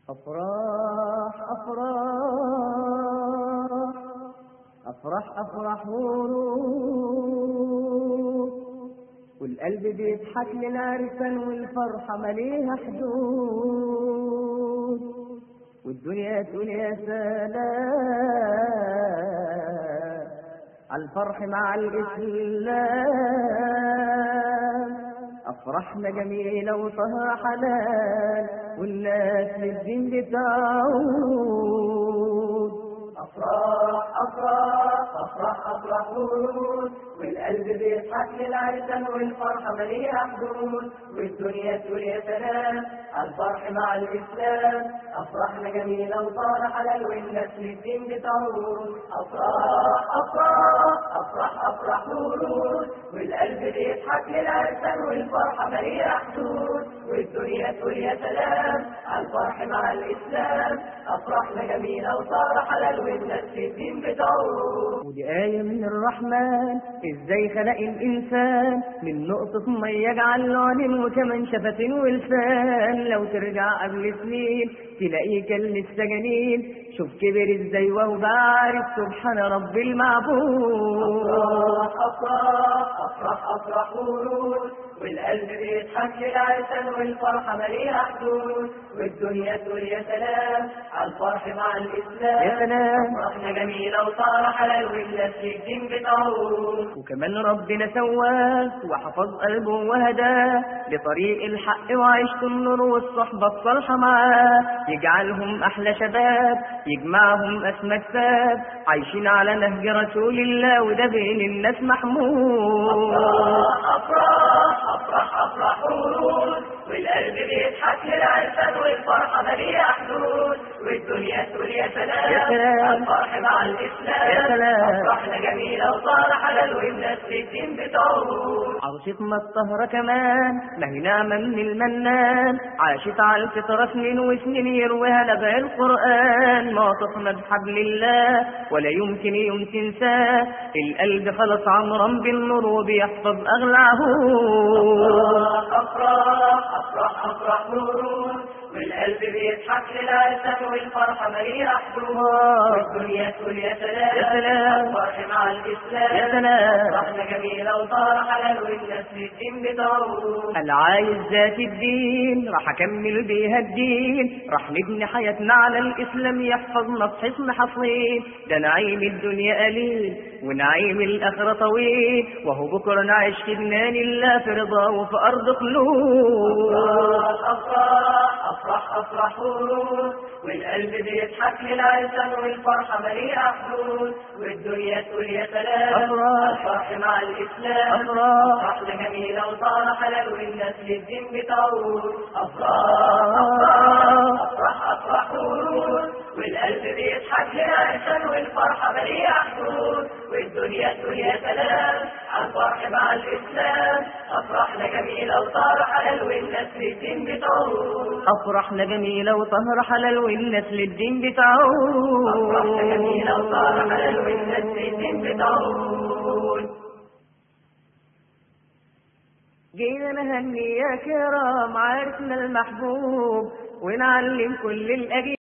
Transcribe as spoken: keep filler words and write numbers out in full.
أفراح أفراح أفرح أفرح وروح، والقلب بيضحك للعرسان والفرحة مليها حدود، والدنيا تقول يا سلام عالفرح مع الإسلام. أفرحنا جميلة وطهر حلال والناس للدين بتعود. أفراح أفراح أفرح أفرح ورود، والقلب بيضحك للعرسان والفرحة مليها حدود، والدنيا تقول يا سلام الفرح مع الإسلام. أفرحنا جميلة وطار حلال والناس للدين بتعود. أفراح أفراح أفرح أفرح ورود، والقلب بيضحك للعرسان والفرحة مليها حدود، والدنيا تقول يا سلام الفرح مع الإسلام. أفرحنا جميلة وطار حلال والناس للدين بتعود. ودي آية من الرحمن ازاي خلق الإنسان من نقطة مية يجعل له عين وكمان شفتين ولسان. لو ترجع قبل سنين تلاقيه كان لسه جنين، شوف كبر ازاي وهو عارف سبحان رب المعبود. أفراح أفراح أفرح أفرح ورود، والقلب بيضحك للعرسان والفرحة مليها حدود، والدنيا تقول يا سلام عالفرح مع الإسلام. يا سلام أفرحنا جميلة وطار حلال والناس للدين بتعود. وكمان ربنا سواه وحفظ قلبه وهداه لطريق الحق وعيشة النور والصحبة الصالحة معاه، يجعلهم أحلى شباب يجمعهم أسمى كتاب عايشين على نهج رسول الله وده بين الناس محمود. أفراح أفراح أفرح أفرح ورود، والقلب بيضحك للعرسان والفرحة مليها حدود، والدنيا تقول يا سلام يا سلام الفرح مع الإسلام. يا سلام أفرحنا جميلة وطار حلال والناس للدين بتعود. عروستنا الطهرة كمان ما هي نعمة من المنان، عاشت على الفطرة سنين وسنين يرويها نبع القرآن، ما تخمد بحبل الله ولا يمكن يوم تنساه، القلب خلص عمرا بالنور وبيحفظ أغلى عهود. أفراح أفرح أفرح ورود، والقلب بيضحك للعرسان والفرحة مليها حدود، والدنيا تقول يا سلام يا سلام الفرح مع الإسلام. يا سلام أفرحنا جميلة وطار حلال والناس للدين بتعود. العايز ذات الدين راح أكمل بيها الدين، راح نبني حياتنا على الإسلام يحفظنا في حصن حصين، ده نعيم الدنيا قليل ونعيم الآخرة طويل، وهو بكرة نعيش في جنان الله في رضا وفي أرض خلود. أفراح أفرح أفرح ورود، والقلب بيضحك للعرسان والفرحة مليها حدود، والدنيا تقول يا سلام الفرح مع الإسلام. أفراح أفرحنا جميلة وطار حلال والناس للدين بتعود. أفراح أفراح أفرح أفرح ورود، والقلب بيضحك للعرسان والفرحة مليها حدود، والدنيا تقول يا سلام الفرح مع الإسلام. أفرحنا جميلة وطار حلال والناس للدين بتعود. أفرحنا جميلة وطهر حلال والناس للدين بتعود. أفرحنا جميلة وطار حلال والناس للدين بتعود. جينا نهني يا كرام عرسنا المحبوب ونعلم كل الأجيال